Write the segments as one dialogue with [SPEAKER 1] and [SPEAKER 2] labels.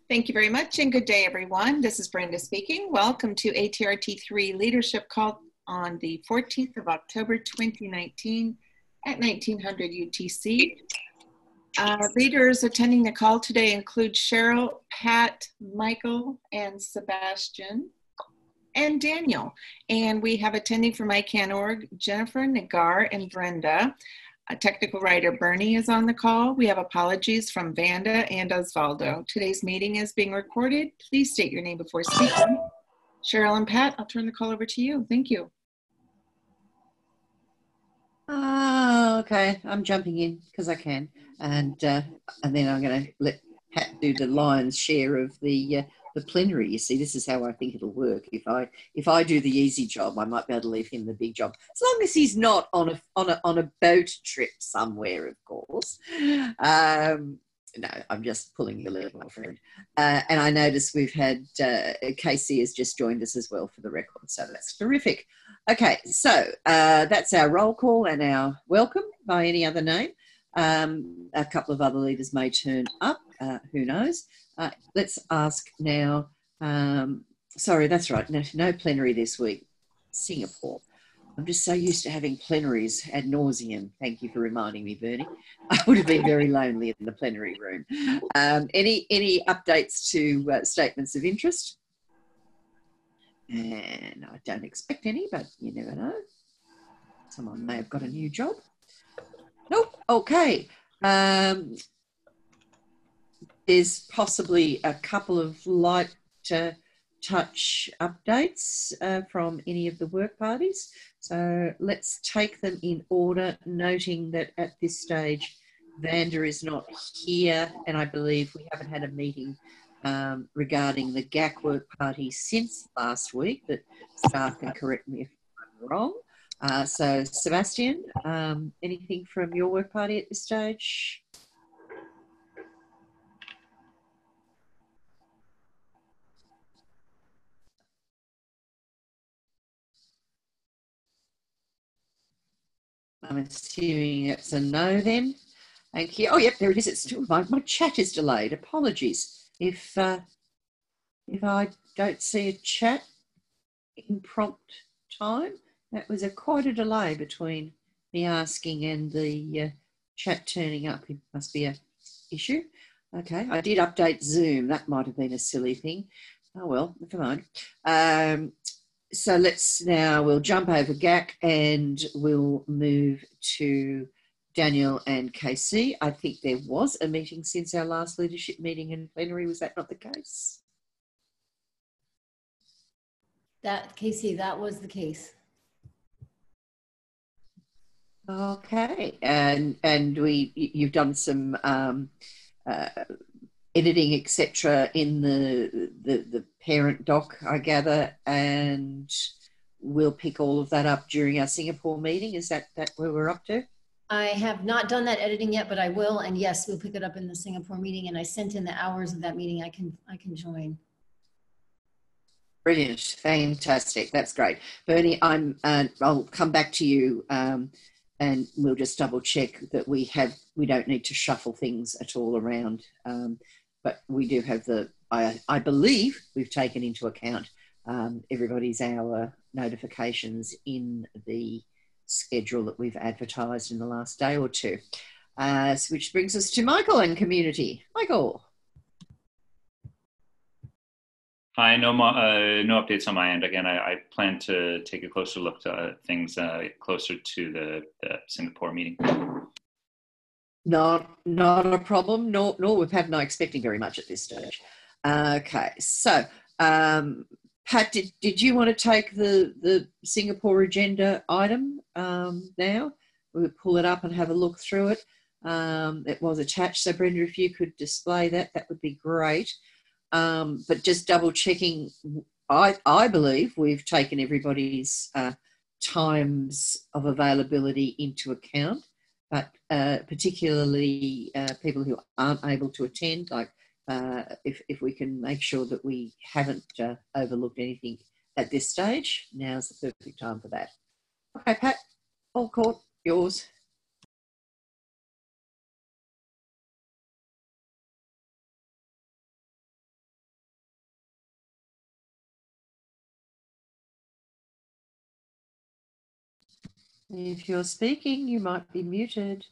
[SPEAKER 1] Thank you very much and good day, everyone. This is Brenda speaking. Welcome to ATRT3 Leadership Call on the 14th of October, 2019 at 1900 UTC. Leaders attending the call today include Cheryl, Pat, Michael, and Sebastian, and Daniel. And we have attending from ICANN.org, Jennifer, Nagar, and Brenda. Technical writer Bernie is on the call. We have apologies from Vanda and Osvaldo. Today's meeting is being recorded. Please state your name before speaking. Cheryl and Pat, I'll turn the call over to you. Thank you.
[SPEAKER 2] Okay, I'm jumping in because I can, and then I'm going to let Pat do the lion's share of the plenary. You see, this is how I think it'll work. If I do the easy job, I might be able to leave him the big job, as long as he's not on a boat trip somewhere, of course. No, I'm just pulling your leg, my friend. And I notice we've had Casey has just joined us as well for the record, so that's terrific. Okay, so that's our roll call and our welcome by any other name. A couple of other leaders may turn up, who knows. Let's ask now, sorry, that's right, no plenary this week, Singapore. I'm just so used to having plenaries ad nauseum. Thank you for reminding me, Bernie. I would have been very lonely in the plenary room. Any updates to statements of interest? And I don't expect any, but you never know. Someone may have got a new job. Nope. Okay. There's possibly a couple of light touch updates from any of the work parties. So let's take them in order, noting that at this stage, Vanda is not here, and I believe we haven't had a meeting regarding the GAC work party since last week, but staff can correct me if I'm wrong. So Sebastian, anything from your work party at this stage? I'm assuming it's a no then. Thank you. Oh, yep, there it is. It's still my chat is delayed. Apologies if I don't see a chat in prompt time. That was quite a delay between me asking and the chat turning up. It must be an issue. Okay, I did update Zoom. That might have been a silly thing. Oh well, never mind. So we'll jump over GAC and we'll move to Daniel and KC. I think there was a meeting since our last leadership meeting in plenary. Was that not the case?
[SPEAKER 3] Casey, that was the case.
[SPEAKER 2] Okay, and you've done some editing, etc., in the parent doc, I gather, and we'll pick all of that up during our Singapore meeting. Is that where we're up to?
[SPEAKER 3] I have not done that editing yet, but I will, and yes, we'll pick it up in the Singapore meeting, and I sent in the hours of that meeting. I can join.
[SPEAKER 2] Brilliant, fantastic, that's great. Bernie, I'll come back to you and we'll just double check that we don't need to shuffle things at all around. But we do have I believe we've taken into account everybody's hour notifications in the schedule that we've advertised in the last day or two. Which brings us to Michael and community. Michael.
[SPEAKER 4] Hi, no updates on my end. Again, I plan to take a closer look to things closer to the Singapore meeting.
[SPEAKER 2] Not a problem, nor we've had no expecting very much at this stage. Okay, so Pat, did you want to take the Singapore agenda item now? We'll pull it up and have a look through it. It was attached, so Brenda, if you could display that would be great. But just double checking, I believe we've taken everybody's times of availability into account, but particularly people who aren't able to attend, like if we can make sure that we haven't overlooked anything at this stage, now's the perfect time for that. Okay, Pat, all court, yours. If you're speaking, you might be muted.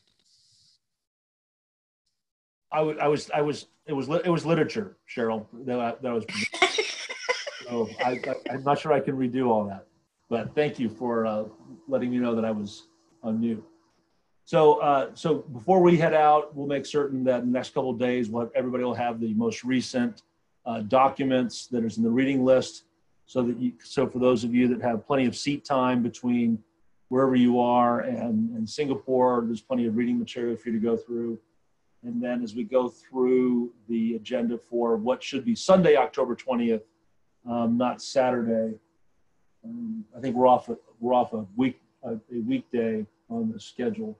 [SPEAKER 5] It was literature, Cheryl, that was. So I'm not sure I can redo all that, but thank you for letting me know that I was on mute. So before we head out, we'll make certain that in the next couple of days, everybody will have the most recent documents that is in the reading list, so for those of you that have plenty of seat time between wherever you are and Singapore, there's plenty of reading material for you to go through. And then as we go through the agenda for what should be Sunday, October 20th, not Saturday, I think we're off a weekday on the schedule.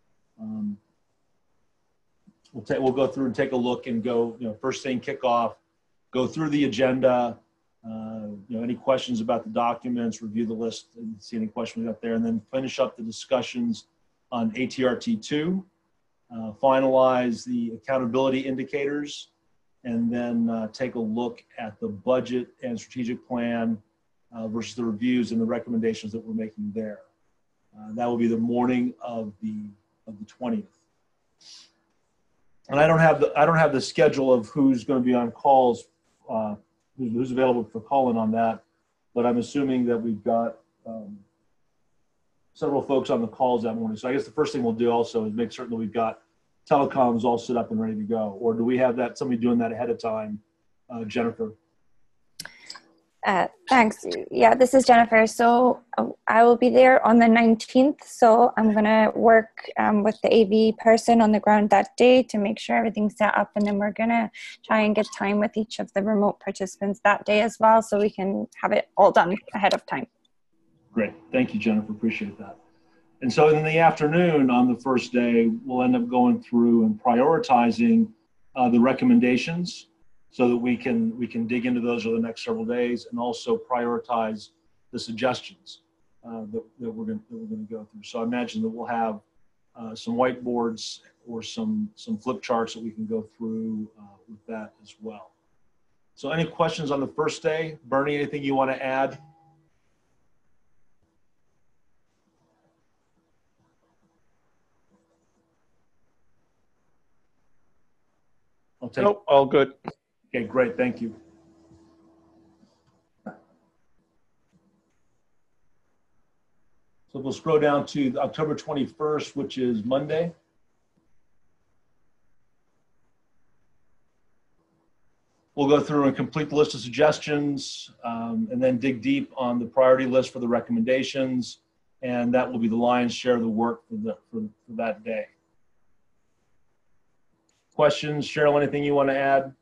[SPEAKER 5] We'll go through and take a look and go, first thing, kick off, go through the agenda, any questions about the documents, review the list and see any questions we got there, and then finish up the discussions on ATRT2, finalize the accountability indicators, and then take a look at the budget and strategic plan versus the reviews and the recommendations that we're making there. That will be the morning of the 20th. And I don't have the schedule of who's going to be on calls, who's available for calling on that, but I'm assuming that we've got several folks on the calls that morning. So I guess the first thing we'll do also is make certain that we've got telecoms all set up and ready to go. Or do we have somebody doing that ahead of time, Jennifer?
[SPEAKER 6] Thanks. Yeah, this is Jennifer. So I will be there on the 19th. So I'm going to work with the AV person on the ground that day to make sure everything's set up. And then we're going to try and get time with each of the remote participants that day as well, so we can have it all done ahead of time.
[SPEAKER 5] Great. Thank you, Jennifer. Appreciate that. And so in the afternoon on the first day, we'll end up going through and prioritizing the recommendations, so that we can dig into those over the next several days, and also prioritize the suggestions that we're going to go through. So I imagine that we'll have some whiteboards or some flip charts that we can go through with that as well. So any questions on the first day? Bernie, anything you want to add?
[SPEAKER 7] Nope, all good.
[SPEAKER 5] Okay, great, thank you. So we'll scroll down to October 21st, which is Monday. We'll go through and complete the list of suggestions, and then dig deep on the priority list for the recommendations, and that will be the lion's share of the work for that day. Questions? Cheryl, anything you want to add?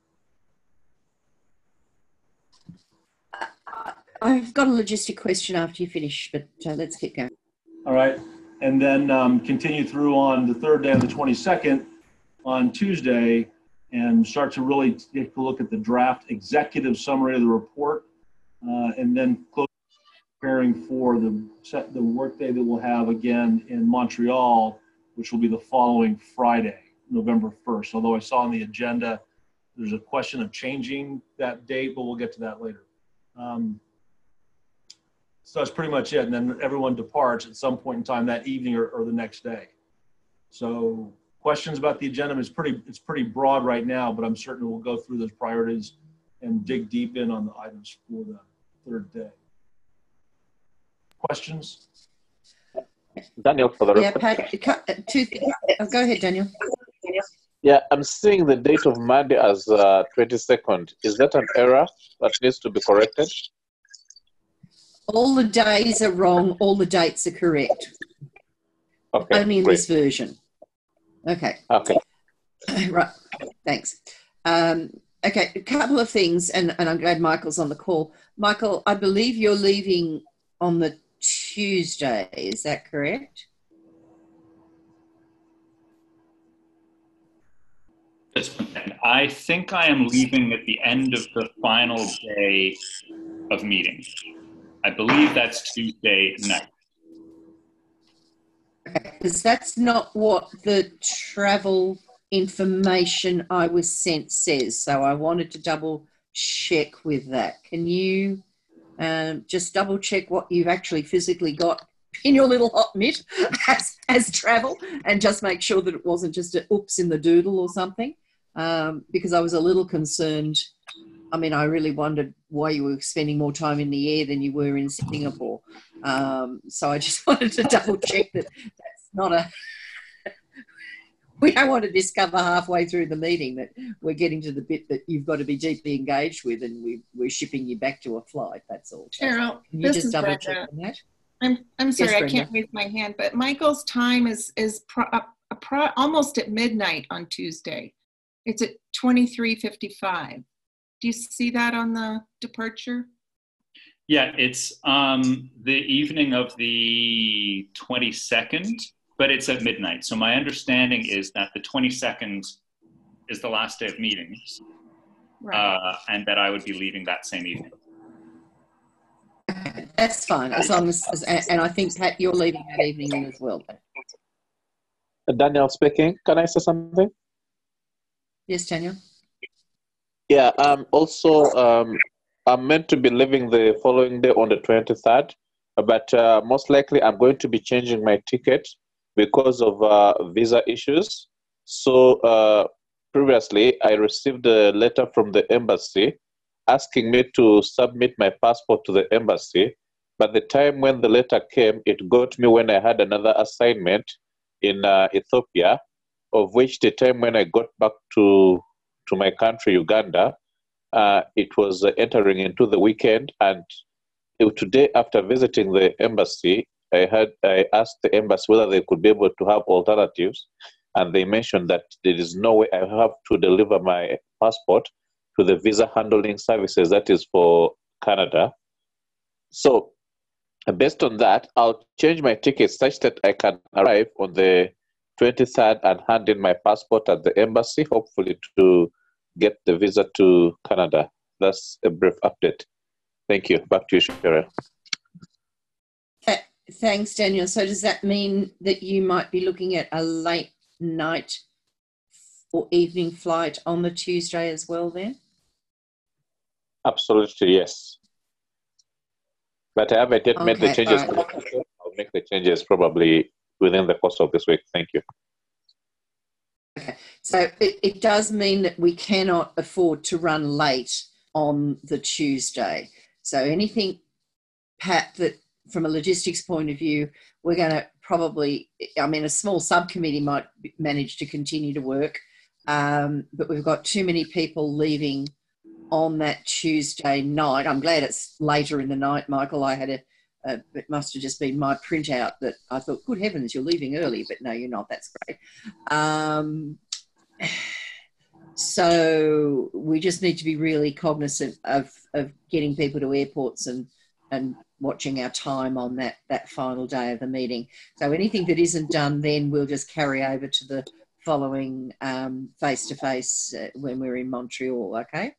[SPEAKER 2] I've got a logistic question after you finish, but let's keep going.
[SPEAKER 5] All right. And then continue through on the third day, on the 22nd, on Tuesday, and start to really take a look at the draft executive summary of the report, and then close preparing for the workday that we'll have again in Montreal, which will be the following Friday, November 1st. Although I saw on the agenda, there's a question of changing that date, but we'll get to that later. So that's pretty much it. And then everyone departs at some point in time that evening or the next day. So questions about the agenda, it's pretty broad right now, but I'm certain we'll go through those priorities and dig deep in on the items for the third day. Questions?
[SPEAKER 7] Daniel, for the
[SPEAKER 2] Yeah, Pat, go ahead, Daniel.
[SPEAKER 7] Yeah, I'm seeing the date of Monday as 22nd. Is that an error that needs to be corrected?
[SPEAKER 2] All the days are wrong. All the dates are correct.
[SPEAKER 7] Okay.
[SPEAKER 2] Only in this version. Okay.
[SPEAKER 7] Okay.
[SPEAKER 2] Right. Thanks. Okay. A couple of things, and I'm glad Michael's on the call. Michael, I believe you're leaving on the Tuesday. Is that correct?
[SPEAKER 4] I think I am leaving at the end of the final day of meeting. I believe that's Tuesday night.
[SPEAKER 2] Because that's not what the travel information I was sent says. So I wanted to double check with that. Can you just double check what you've actually physically got in your little hot mitt as travel, and just make sure that it wasn't just a oops in the doodle or something, because I was a little concerned. I mean, I really wondered why you were spending more time in the air than you were in Singapore. So I just wanted to double check that that's not a... We don't want to discover halfway through the meeting that we're getting to the bit that you've got to be deeply engaged with, and we're shipping you back to a flight. That's all.
[SPEAKER 1] Cheryl,
[SPEAKER 2] can you
[SPEAKER 1] this
[SPEAKER 2] just
[SPEAKER 1] is
[SPEAKER 2] double
[SPEAKER 1] Brenda.
[SPEAKER 2] check on that?
[SPEAKER 1] I'm sorry,
[SPEAKER 2] Yes,
[SPEAKER 1] I can't raise my hand, but Michael's time is almost at midnight on Tuesday. It's at 23:55. Do you see that on the departure?
[SPEAKER 4] Yeah, it's the evening of the 22nd, but it's at midnight. So my understanding is that the 22nd is the last day of meetings,
[SPEAKER 1] Right.
[SPEAKER 4] and that I would be leaving that same evening.
[SPEAKER 2] That's fine, as long as, and I think, Pat, you're leaving that evening then as well.
[SPEAKER 7] Daniel speaking. Can I say something?
[SPEAKER 2] Yes, Daniel?
[SPEAKER 7] Yeah, I'm meant to be leaving the following day on the 23rd, but most likely I'm going to be changing my ticket because of visa issues. So previously, I received a letter from the embassy asking me to submit my passport to the embassy. But the time when the letter came, it got me when I had another assignment in Ethiopia, of which the time when I got back to my country, Uganda, it was entering into the weekend. And today, after visiting the embassy, I asked the embassy whether they could be able to have alternatives. And they mentioned that there is no way I have to deliver my passport to the visa handling services, that is for Canada. So based on that, I'll change my ticket such that I can arrive on the 23rd and hand in my passport at the embassy, hopefully to get the visa to Canada. That's a brief update. Thank you. Back to you, Cheryl.
[SPEAKER 2] Thanks, Daniel. So does that mean that you might be looking at a late night or evening flight on the Tuesday as well then?
[SPEAKER 7] Absolutely, yes. But I haven't yet made the changes.
[SPEAKER 2] Right.
[SPEAKER 7] I'll make the changes probably within the course of this week. Thank you.
[SPEAKER 2] Okay. So it does mean that we cannot afford to run late on the Tuesday. So anything, Pat, that from a logistics point of view, we're going to probably, I mean, a small subcommittee might manage to continue to work, but we've got too many people leaving on that Tuesday night. I'm glad it's later in the night, Michael. I had it must have just been my printout that I thought, good heavens, you're leaving early, but no, you're not. That's great. So we just need to be really cognizant of getting people to airports and watching our time on that final day of the meeting. So anything that isn't done then we'll just carry over to the following face-to-face when we're in Montreal, okay?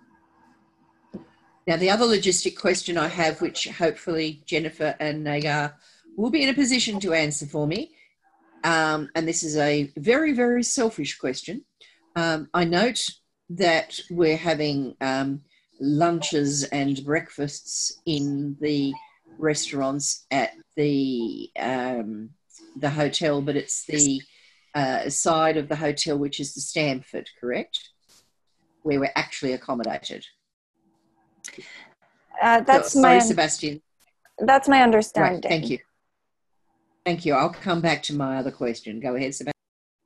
[SPEAKER 2] Now, the other logistic question I have, which hopefully Jennifer and Nagar will be in a position to answer for me, and this is a very, very selfish question. I note that we're having lunches and breakfasts in the restaurants at the hotel, but it's the side of the hotel which is the Stamford, correct? Where we're actually accommodated.
[SPEAKER 6] That's
[SPEAKER 2] Sebastian.
[SPEAKER 6] That's my understanding.
[SPEAKER 2] Right, thank you. Thank you. I'll come back to my other question. Go ahead, Sebastian.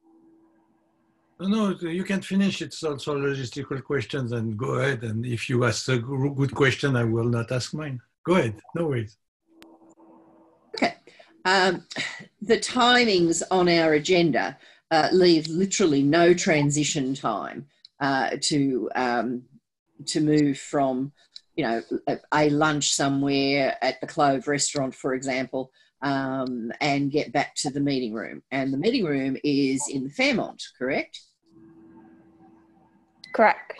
[SPEAKER 8] No, you can finish. It's also logistical questions, and go ahead. And if you ask a good question, I will not ask mine. Go ahead. No worries.
[SPEAKER 2] Okay. The timings on our agenda leave literally no transition time to move from, you know, a lunch somewhere at the Clove restaurant, for example, and get back to the meeting room. And the meeting room is in the Fairmont, correct?
[SPEAKER 6] Correct.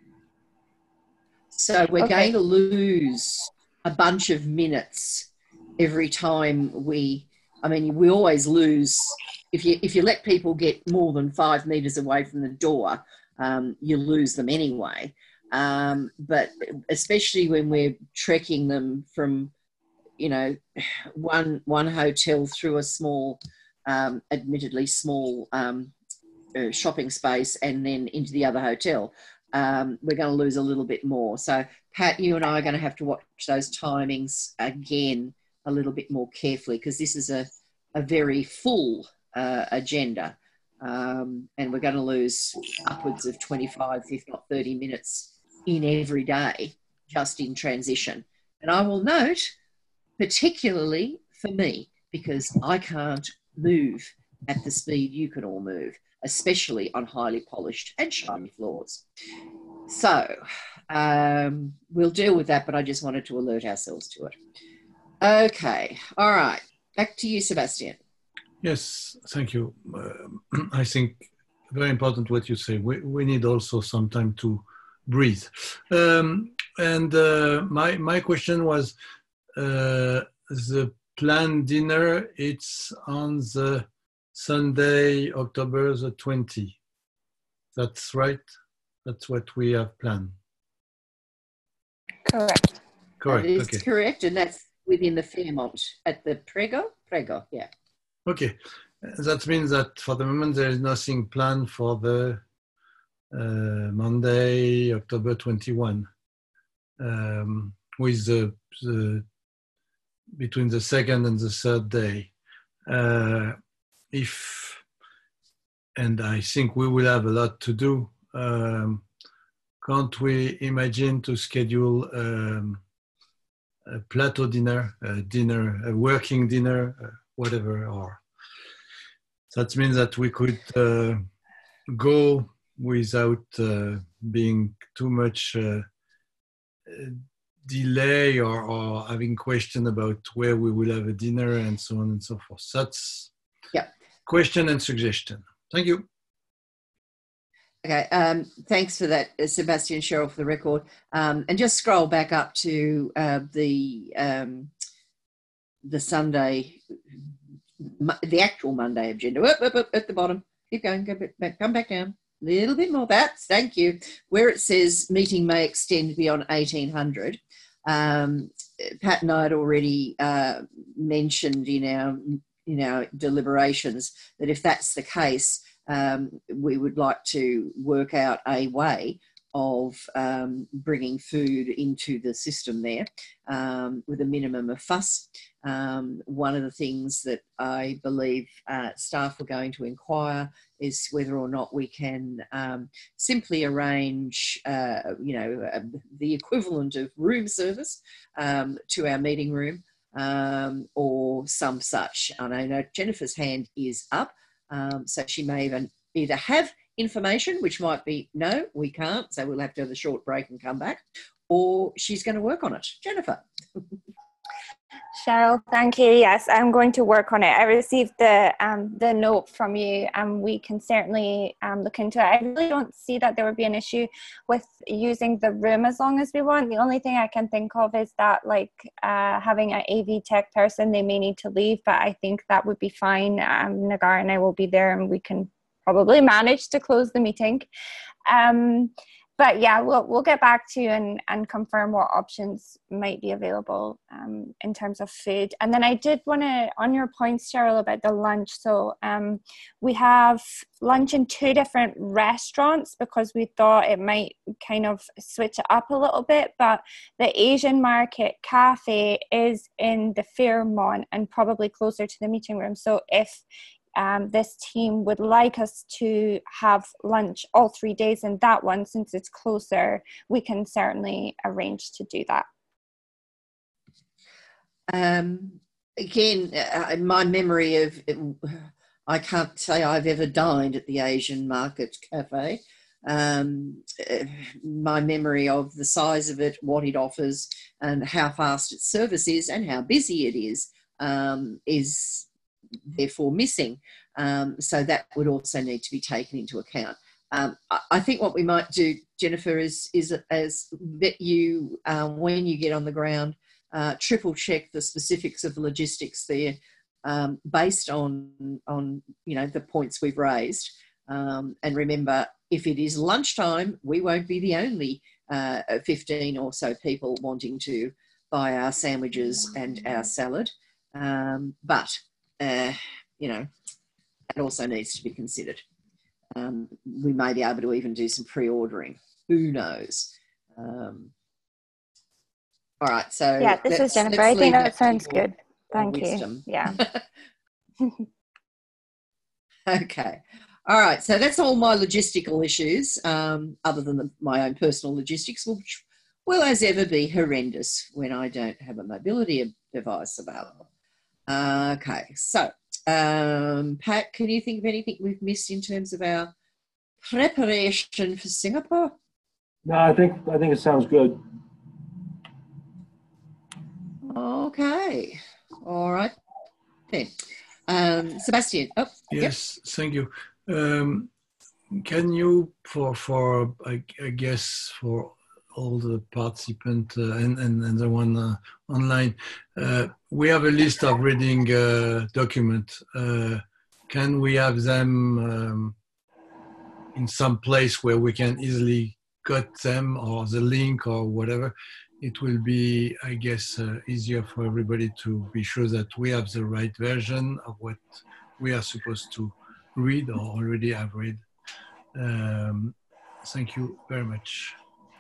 [SPEAKER 2] So we're going to lose a bunch of minutes every time we always lose. If you let people get more than 5 meters away from the door, you lose them anyway. But especially when we're trekking them from you know, one hotel through a small, admittedly small shopping space and then into the other hotel, we're going to lose a little bit more. So Pat, you and I are going to have to watch those timings again a little bit more carefully, because this is a very full agenda, and we're going to lose upwards of 25, if not 30 minutes in every day just in transition. And I will note, particularly for me, because I can't move at the speed you can all move, especially on highly polished and shiny floors. So we'll deal with that, but I just wanted to alert ourselves to it. Okay, all right, back to you, Sebastian.
[SPEAKER 8] Yes, thank you. I think very important what you say. We need also some time to breathe. My question was, the planned dinner, it's on the Sunday, October the 20th. That's right? That's what we have planned.
[SPEAKER 6] Correct.
[SPEAKER 8] Correct.
[SPEAKER 2] That is
[SPEAKER 8] okay.
[SPEAKER 2] correct, and that's within the Fairmont at the Prego, yeah.
[SPEAKER 8] Okay. That means that for the moment there is nothing planned for the Monday, October 21, with the between the second and the third day. And I think we will have a lot to do. Can't we imagine to schedule a plateau dinner, a working dinner, whatever, or that means that we could go without being too much delay or having question about where we will have a dinner and so on and so forth. That's question and suggestion. Thank you.
[SPEAKER 2] Okay, thanks for that, Sebastian, Cheryl, for the record. And just scroll back up to the Sunday, the actual Monday agenda. Up, at the bottom. Keep going, come back down. A little bit more. That's, thank you. Where it says meeting may extend beyond 1800. Pat and I had already mentioned in our deliberations that if that's the case, we would like to work out a way of bringing food into the system there with a minimum of fuss. One of the things that I believe staff were going to inquire is whether or not we can simply arrange, the equivalent of room service to our meeting room or some such. And I know Jennifer's hand is up, so she may even either have information, which might be, no, we can't, so we'll have to have a short break and come back, or she's going to work on it. Jennifer.
[SPEAKER 6] Cheryl, thank you. Yes, I'm going to work on it. I received the note from you, and we can certainly look into it. I really don't see that there would be an issue with using the room as long as we want. The only thing I can think of is that, like, having an AV tech person, they may need to leave, but I think that would be fine. Nagar and I will be there, and we can probably manage to close the meeting. But yeah, we'll get back to you and confirm what options might be available in terms of food. And then I did want to, on your points, Cheryl, about the lunch. So we have lunch in 2 different restaurants because we thought it might kind of switch it up a little bit. But the Asian Market Cafe is in the Fairmont and probably closer to the meeting room. So if this team would like us to have lunch all 3 days in that one, since it's closer, we can certainly arrange to do that.
[SPEAKER 2] Again, my memory of, I can't say I've ever dined at the Asian Market Cafe. My memory of the size of it, what it offers, and how fast its service is, and how busy it is therefore missing. So that would also need to be taken into account. I think what we might do, Jennifer, is that you, when you get on the ground, triple check the specifics of the logistics there, based on the points we've raised. And remember, if it is lunchtime, we won't be the only 15 or so people wanting to by our sandwiches and our salad. But, you know, that also needs to be considered. We may be able to even do some pre-ordering. Who knows? All right, so
[SPEAKER 6] yeah, this is Jennifer. I think that sounds good. Thank you.
[SPEAKER 2] Wisdom.
[SPEAKER 6] Yeah.
[SPEAKER 2] Okay. All right. So that's all my logistical issues, other than my own personal logistics, which will as ever be horrendous when I don't have a mobility device available. Okay. So, Pat, can you think of anything we've missed in terms of our preparation for Singapore?
[SPEAKER 5] No, I think it sounds good.
[SPEAKER 2] Okay. All right. Then. Sebastian. Oh,
[SPEAKER 8] Yes, thank you. Can you, for I guess, for all the participants and the one online, we have a list of reading documents. Can we have them in some place where we can easily cut them, or the link or whatever? It will be, I guess, easier for everybody to be sure that we have the right version of what we are supposed to read or already have read. Thank you very much.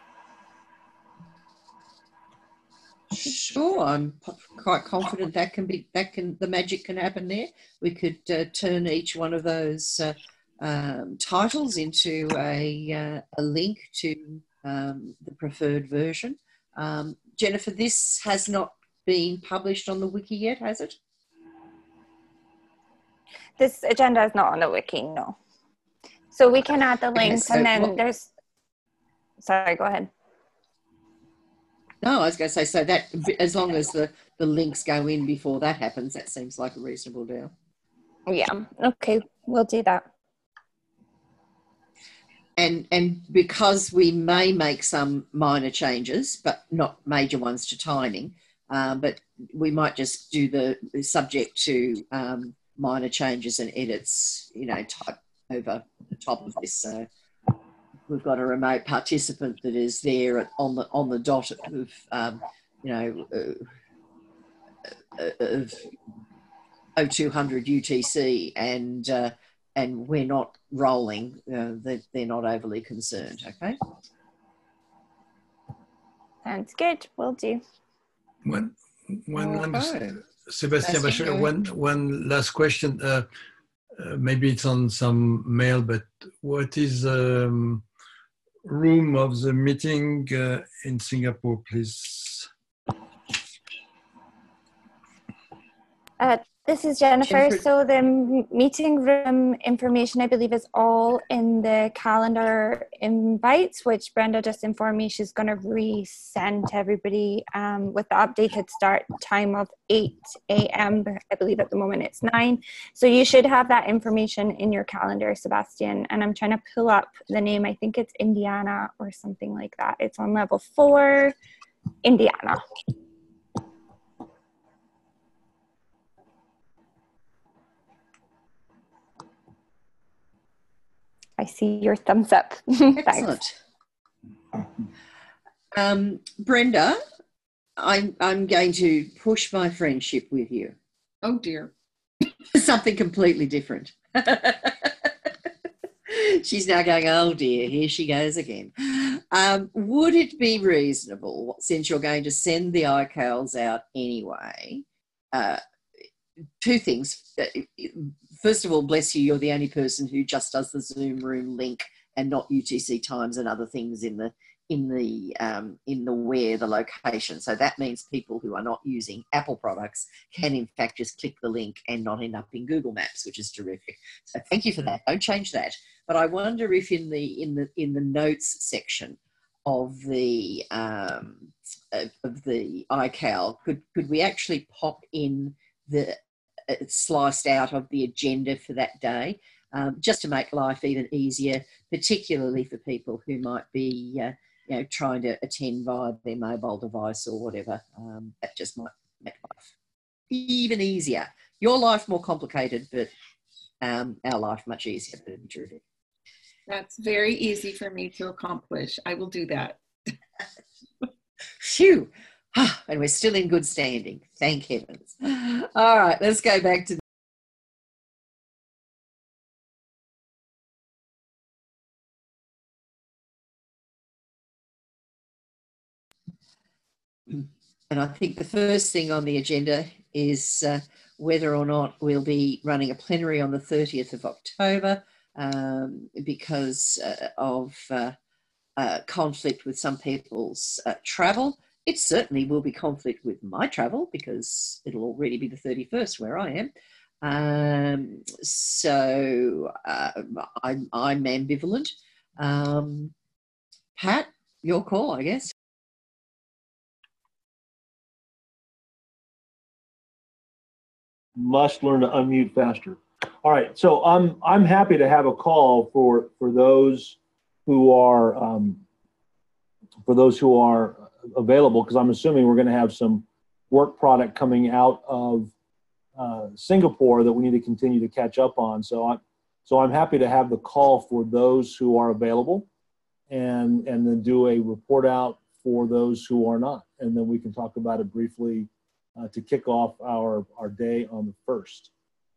[SPEAKER 2] Sure, I'm quite confident the magic can happen there. We could turn each one of those titles into a link to the preferred version. Jennifer, this has not been published on the wiki yet, has it?
[SPEAKER 6] This agenda is not on the wiki, no. So we can add the links,
[SPEAKER 2] so
[SPEAKER 6] and then there's, sorry, go ahead.
[SPEAKER 2] No, I was going to say, so that as long as the links go in before that happens, that seems like a reasonable deal.
[SPEAKER 6] Yeah, okay, we'll do that.
[SPEAKER 2] And because we may make some minor changes, but not major ones to timing, but we might just do the subject to minor changes and edits, you know, type over the top of this. So we've got a remote participant that is there on the dot of, you know, of 0200 UTC, and we're not rolling, they're not overly concerned, okay?
[SPEAKER 6] Sounds good, we'll do.
[SPEAKER 8] Sebastian, one last question. Maybe it's on some mail, but what is room of the meeting in Singapore, please?
[SPEAKER 6] This is Jennifer. So the meeting room information, I believe, is all in the calendar invites, which Brenda just informed me she's going to resend to everybody with the updated start time of 8 a.m. I believe at the moment it's 9. So you should have that information in your calendar, Sebastian. And I'm trying to pull up the name. I think it's Indiana or something like that. It's on level 4, Indiana. I see your thumbs up.
[SPEAKER 2] Excellent. Brenda, I'm going to push my friendship with you.
[SPEAKER 1] Oh dear.
[SPEAKER 2] Something completely different. She's now going, oh dear, here she goes again. Would it be reasonable, since you're going to send the iCals out anyway, two things. First of all, bless you, you're the only person who just does the Zoom room link and not UTC times and other things in the where the location. So that means people who are not using Apple products can in fact just click the link and not end up in Google Maps, which is terrific. So thank you for that. Don't change that. But I wonder if in the notes section of the iCal, could we actually pop in the sliced out of the agenda for that day, just to make life even easier, particularly for people who might be trying to attend via their mobile device or whatever. That just might make life even easier. Your life more complicated, but our life much easier.
[SPEAKER 1] That's very easy for me to accomplish. I will do that.
[SPEAKER 2] Phew. And we're still in good standing. Thank heavens. All right, let's go back to and I think the first thing on the agenda is whether or not we'll be running a plenary on the 30th of October because of conflict with some people's travel. It certainly will be conflict with my travel because it'll already be the 31st where I am. So I'm ambivalent. Pat, your call, I guess.
[SPEAKER 5] Must learn to unmute faster. All right, so I'm happy to have a call for those who are available, because I'm assuming we're going to have some work product coming out of Singapore that we need to continue to catch up on. So I'm happy to have the call for those who are available, and then do a report out for those who are not, and then we can talk about it briefly to kick off our day on the 1st.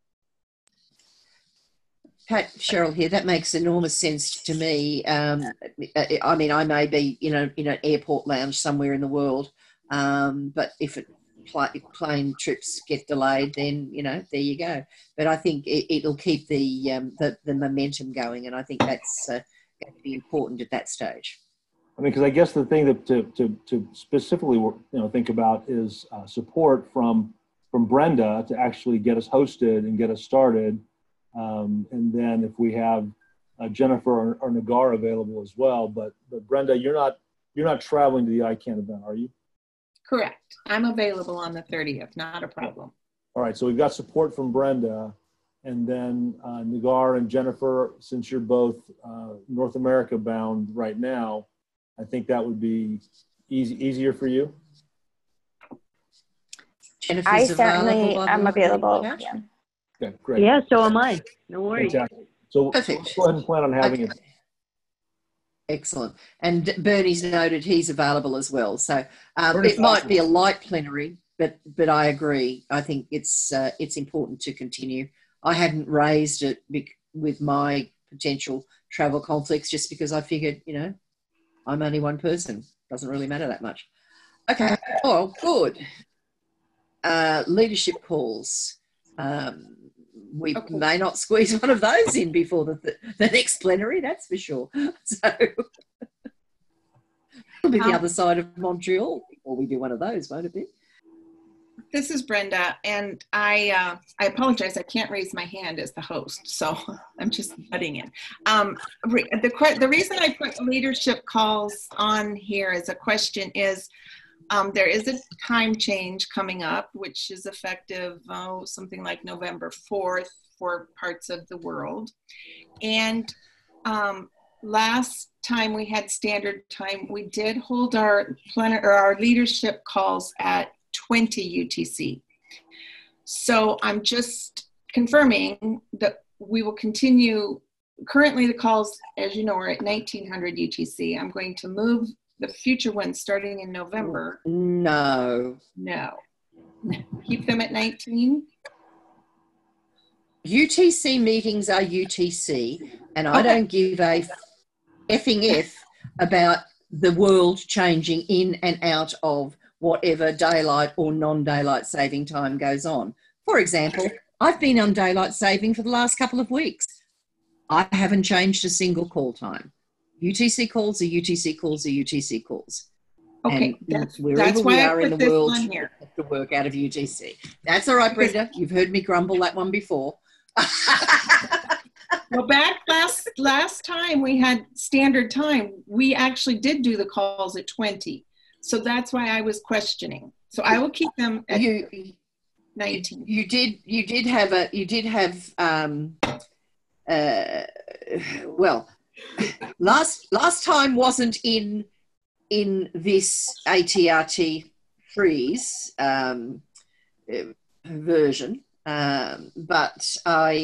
[SPEAKER 2] Pat, Cheryl here. That makes enormous sense to me. I mean, I may be in an airport lounge somewhere in the world, but if plane trips get delayed, then there you go. But I think it'll keep the momentum going, and I think that's going to be important at that stage.
[SPEAKER 5] I mean, because I guess the thing that to specifically think about is support from Brenda to actually get us hosted and get us started, and then if we have Jennifer or Nagar available as well. But Brenda, you're not traveling to the ICANN event, are you?
[SPEAKER 1] Correct. I'm available on the 30th. Not a problem.
[SPEAKER 5] All right. So we've got support from Brenda, and then Nagar and Jennifer. Since you're both North America bound right now, I think that would be easier for you.
[SPEAKER 2] Jennifer's
[SPEAKER 6] I certainly am available.
[SPEAKER 2] Yeah.
[SPEAKER 6] Yeah.
[SPEAKER 5] Okay, great.
[SPEAKER 9] Yeah, so am I. No worries.
[SPEAKER 5] Fantastic. So
[SPEAKER 2] Perfect.
[SPEAKER 5] let's go ahead and plan on having it.
[SPEAKER 2] Excellent. And Bernie's noted he's available as well. So
[SPEAKER 5] Bernie's
[SPEAKER 2] it might
[SPEAKER 5] awesome.
[SPEAKER 2] be a light plenary, but I agree. I think it's important to continue. I hadn't raised it with my potential travel conflicts just because I figured, I'm only one person. Doesn't really matter that much. Okay. Oh, good. Leadership calls. We may not squeeze one of those in before the next plenary, that's for sure. So it'll be the other side of Montreal before we do one of those, won't it be?
[SPEAKER 1] This is Brenda, and I apologize. I can't raise my hand as the host, so I'm just butting in. The reason I put leadership calls on here as a question is there is a time change coming up, which is effective something like November 4th for parts of the world. And last time we had standard time, we did hold our leadership calls at 20 UTC. So I'm just confirming that we will continue. Currently the calls, as you know, are at 1900 UTC. I'm going to move the future ones starting in November.
[SPEAKER 2] No.
[SPEAKER 1] Keep them at 19?
[SPEAKER 2] UTC meetings are UTC, and I don't give a effing F about the world changing in and out of whatever daylight or non-daylight saving time goes on. For example, I've been on daylight saving for the last couple of weeks. I haven't changed a single call time. UTC calls are UTC calls are UTC calls.
[SPEAKER 1] Okay,
[SPEAKER 2] and
[SPEAKER 1] that's
[SPEAKER 2] wherever
[SPEAKER 1] why
[SPEAKER 2] we
[SPEAKER 1] I
[SPEAKER 2] are in
[SPEAKER 1] put
[SPEAKER 2] the
[SPEAKER 1] this
[SPEAKER 2] world,
[SPEAKER 1] one
[SPEAKER 2] we
[SPEAKER 1] here.
[SPEAKER 2] have to work out of UTC. That's all right, Brenda. You've heard me grumble that one before.
[SPEAKER 1] Well, back last time we had standard time, we actually did do the calls at 20. So that's why I was questioning. So I will keep them at 19.
[SPEAKER 2] You did have well, last time wasn't in this ATRT freeze version, but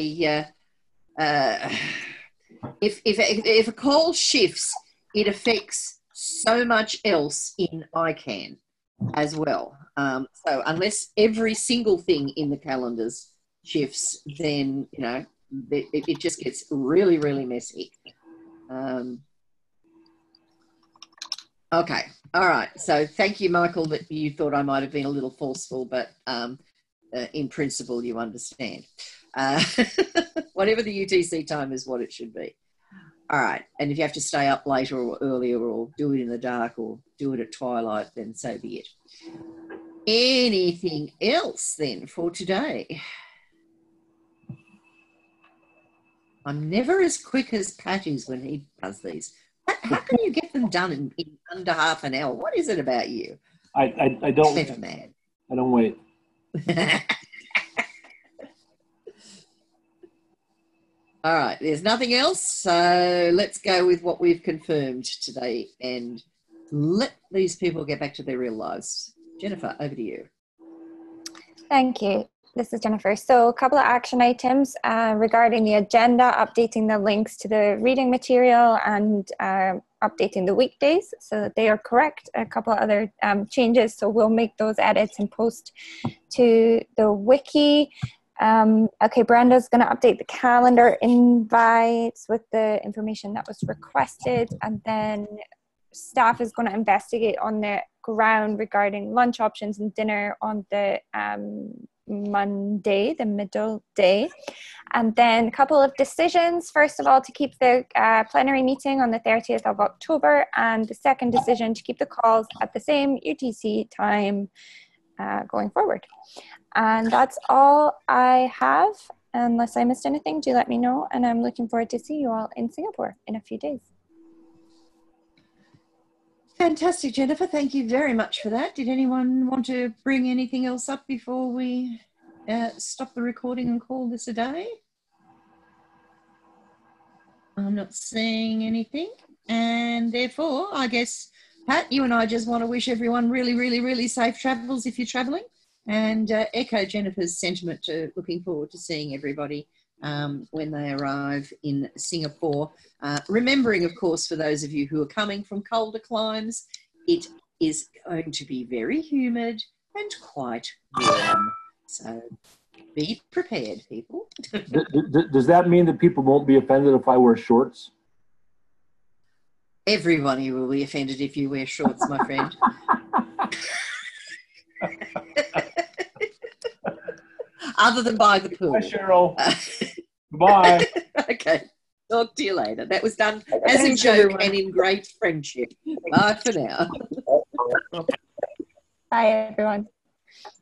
[SPEAKER 2] if a call shifts, it affects so much else in ICANN. as well. So unless every single thing in the calendars shifts, then, you know, it just gets really, really messy. Okay. All right. So thank you, Michael, that you thought I might have been a little forceful, but in principle, you understand. Whatever the UTC time is, what it should be. All right. And if you have to stay up later or earlier or do it in the dark or do it at twilight, then so be it. Anything else then for today? I'm never as quick as Pat is when he does these. How can you get them done in under half an hour? What is it about you?
[SPEAKER 5] I don't.
[SPEAKER 2] Clever man.
[SPEAKER 5] I don't wait.
[SPEAKER 2] All right, there's nothing else. So let's go with what we've confirmed today and let these people get back to their real lives. Jennifer, over to you.
[SPEAKER 6] Thank you. This is Jennifer. So a couple of action items regarding the agenda, updating the links to the reading material and updating the weekdays so that they are correct. A couple of other changes. So we'll make those edits and post to the wiki. Okay, Brenda's going to update the calendar invites with the information that was requested, and then staff is going to investigate on the ground regarding lunch options and dinner on the Monday, the middle day. And then a couple of decisions. First of all, to keep the plenary meeting on the 30th of October, and the second decision to keep the calls at the same UTC time going forward. And that's all I have. Unless I missed anything, do let me know. And I'm looking forward to see you all in Singapore in a few days.
[SPEAKER 2] Fantastic, Jennifer. Thank you very much for that. Did anyone want to bring anything else up before we stop the recording and call this a day? I'm not seeing anything. And therefore, I guess, Pat, you and I just want to wish everyone really, really, really safe travels if you're travelling, and echo Jennifer's sentiment to looking forward to seeing everybody when they arrive in Singapore. Remembering, of course, for those of you who are coming from colder climes, it is going to be very humid and quite warm. So be prepared, people.
[SPEAKER 5] Does that mean that people won't be offended if I wear shorts?
[SPEAKER 2] Everybody will be offended if you wear shorts, my friend. Other than by the pool.
[SPEAKER 5] Bye, Cheryl. Bye.
[SPEAKER 2] Okay. Talk to you later. That was done as a joke and in great friendship. Bye for now.
[SPEAKER 6] Bye, everyone.